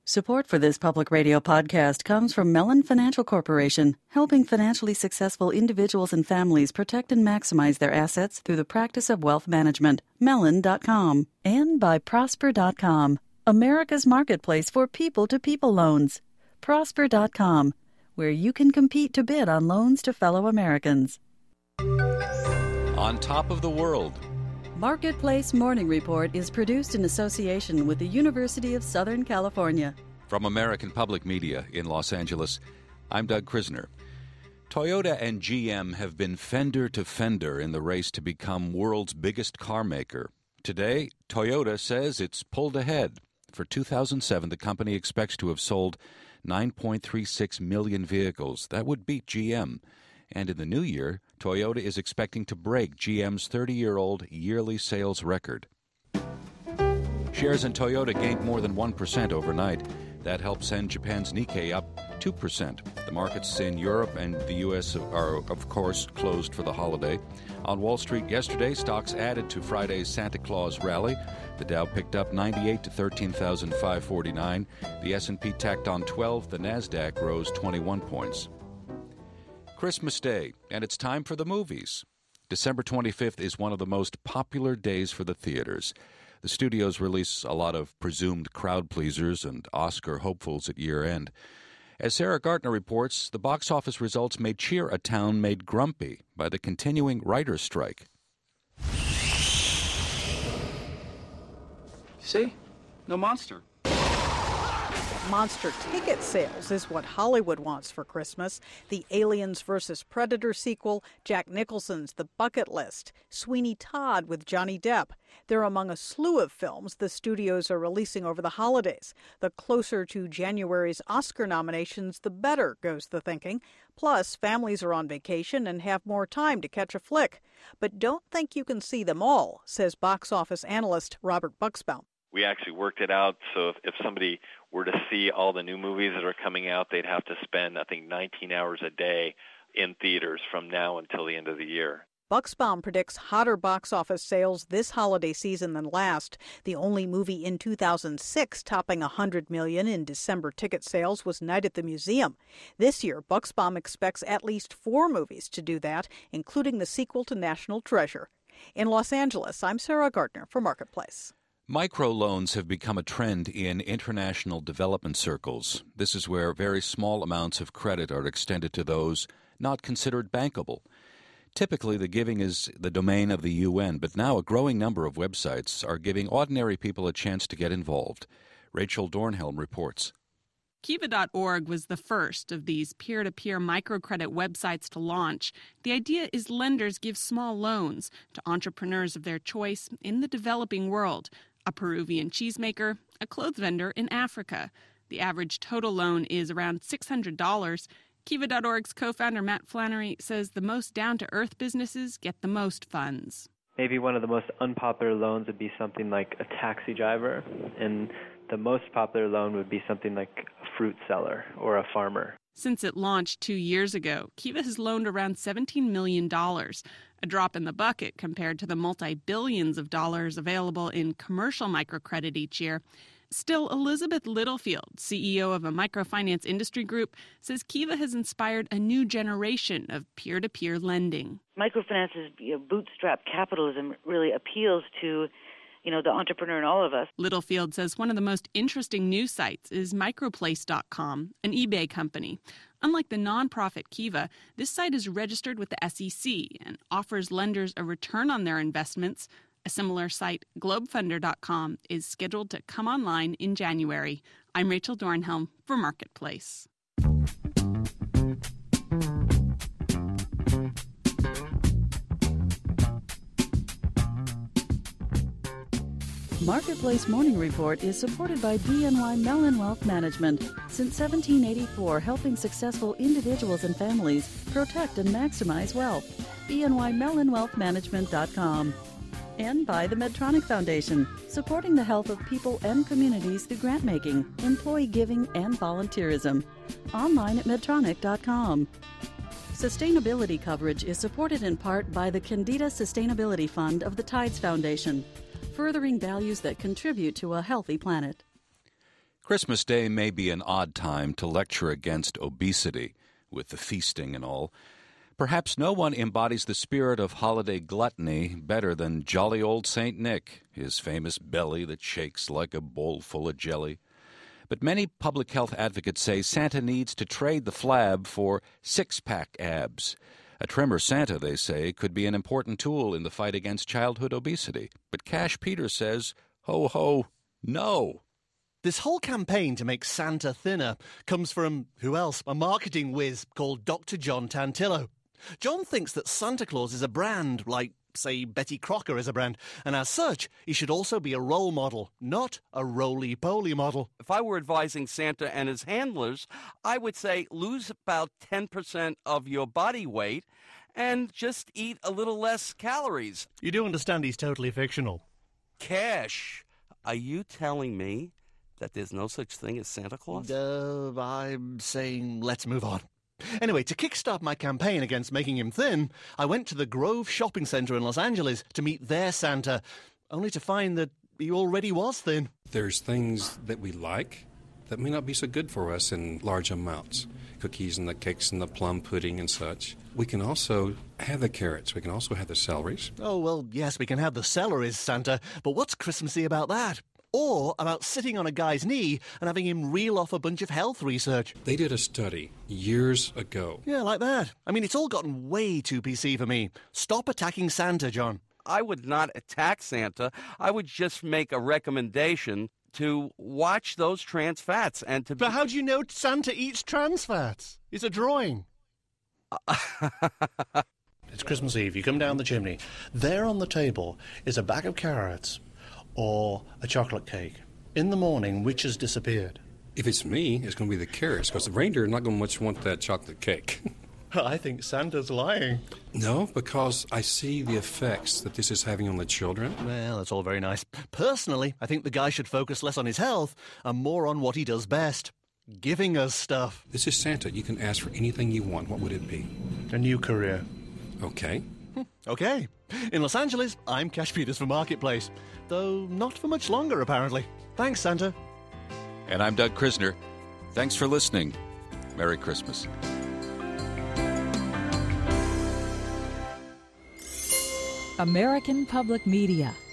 Support for this public radio podcast comes from Mellon Financial Corporation, helping financially successful individuals and families protect and maximize their assets through the practice of wealth management. Mellon.com. And by Prosper.com, America's marketplace for people-to-people loans. Prosper.com, where you can compete to bid on loans to fellow Americans. On top of the world. Marketplace Morning Report is produced in association with the University of Southern California. From American Public Media in Los Angeles, I'm Doug Krisner. Toyota and GM have been fender to fender in the race to become world's biggest car maker. Today, Toyota says it's pulled ahead. For 2007, the company expects to have sold 9.36 million vehicles. That would beat GM. And in the new year, Toyota is expecting to break GM's 30-year-old yearly sales record. Shares in Toyota gained more than 1% overnight. That helped send Japan's Nikkei up 2%. The markets in Europe and the U.S. are, of course, closed for the holiday. On Wall Street yesterday, stocks added to Friday's Santa Claus rally. The Dow picked up 98 to 13,549. The S&P tacked on 12. The Nasdaq rose 21 points. Christmas Day, and it's time for the movies. December 25th is one of the most popular days for the theaters. The studios release a lot of presumed crowd pleasers and Oscar hopefuls at year-end. As Sarah Gartner reports, the box office results may cheer a town made grumpy by the continuing writer's strike. See? No monster. Monster ticket sales is what Hollywood wants for Christmas. The Aliens vs. Predator sequel, Jack Nicholson's The Bucket List, Sweeney Todd with Johnny Depp. They're among a slew of films the studios are releasing over the holidays. The closer to January's Oscar nominations, the better, goes the thinking. Plus, families are on vacation and have more time to catch a flick. But don't think you can see them all, says box office analyst Robert Buxbaum. We actually worked it out, so if somebody were to see all the new movies that are coming out, they'd have to spend, I think, 19 hours a day in theaters from now until the end of the year. Buxbaum predicts hotter box office sales this holiday season than last. The only movie in 2006 topping $100 million in December ticket sales was Night at the Museum. This year, Buxbaum expects at least 4 movies to do that, including the sequel to National Treasure. In Los Angeles, I'm Sarah Gartner for Marketplace. Microloans have become a trend in international development circles. This is where very small amounts of credit are extended to those not considered bankable. Typically, the giving is the domain of the UN, but now a growing number of websites are giving ordinary people a chance to get involved. Rachel Dornhelm reports. Kiva.org was the first of these peer-to-peer microcredit websites to launch. The idea is lenders give small loans to entrepreneurs of their choice in the developing world. A Peruvian cheesemaker, a clothes vendor in Africa. The average total loan is around $600. Kiva.org's co-founder Matt Flannery says the most down-to-earth businesses get the most funds. Maybe one of the most unpopular loans would be something like a taxi driver, and the most popular loan would be something like a fruit seller or a farmer. Since it launched 2 years ago, Kiva has loaned around $17 million, a drop in the bucket compared to the multi-billions of dollars available in commercial microcredit each year. Still, Elizabeth Littlefield, CEO of a microfinance industry group, says Kiva has inspired a new generation of peer-to-peer lending. Microfinance's bootstrap capitalism really appeals to the entrepreneur in all of us. Littlefield says one of the most interesting news sites is Microplace.com, an eBay company. Unlike the nonprofit Kiva, this site is registered with the SEC and offers lenders a return on their investments. A similar site, Globefunder.com, is scheduled to come online in January. I'm Rachel Dornhelm for Marketplace. Marketplace Morning Report is supported by BNY Mellon Wealth Management. Since 1784, helping successful individuals and families protect and maximize wealth. BNYMellonWealthManagement.com. And by the Medtronic Foundation, supporting the health of people and communities through grant-making, employee giving, and volunteerism. Online at Medtronic.com. Sustainability coverage is supported in part by the Candida Sustainability Fund of the Tides Foundation, furthering values that contribute to a healthy planet. Christmas Day may be an odd time to lecture against obesity, with the feasting and all. Perhaps no one embodies the spirit of holiday gluttony better than jolly old St. Nick, his famous belly that shakes like a bowl full of jelly. But many public health advocates say Santa needs to trade the flab for six-pack abs. A trimmer Santa, they say, could be an important tool in the fight against childhood obesity. But Cash Peters says, ho, ho, no. This whole campaign to make Santa thinner comes from, who else? A marketing whiz called Dr. John Tantillo. John thinks that Santa Claus is a brand, like, say, Betty Crocker is a brand, and as such, he should also be a role model, not a roly-poly model. If I were advising Santa and his handlers, I would say lose about 10% of your body weight and just eat a little less calories. You do understand he's totally fictional. Cash, are you telling me that there's no such thing as Santa Claus? I'm saying let's move on. Anyway, to kickstart my campaign against making him thin, I went to the Grove Shopping Center in Los Angeles to meet their Santa, only to find that he already was thin. There's things that we like that may not be so good for us in large amounts. Cookies and the cakes and the plum pudding and such. We can also have the carrots. We can also have the celeries. Oh, well, yes, we can have the celeries, Santa, but what's Christmassy about that? Or about sitting on a guy's knee and having him reel off a bunch of health research. They did a study years ago. Yeah, like that. I mean, it's all gotten way too PC for me. Stop attacking Santa, John. I would not attack Santa. I would just make a recommendation to watch those trans fats and to... But how do you know Santa eats trans fats? It's a drawing. It's Christmas Eve. You come down the chimney. There on the table is a bag of carrots or a chocolate cake. In the morning, which has disappeared? If it's me, it's going to be the carrots, because the reindeer are not going to much want that chocolate cake. I think Santa's lying. No, because I see the effects that this is having on the children. Well, that's all very nice. Personally, I think the guy should focus less on his health and more on what he does best. Giving us stuff. This is Santa. You can ask for anything you want. What would it be? A new career. Okay. Okay. In Los Angeles, I'm Cash Peters for Marketplace. Though not for much longer, apparently. Thanks, Santa. And I'm Doug Krisner. Thanks for listening. Merry Christmas. American Public Media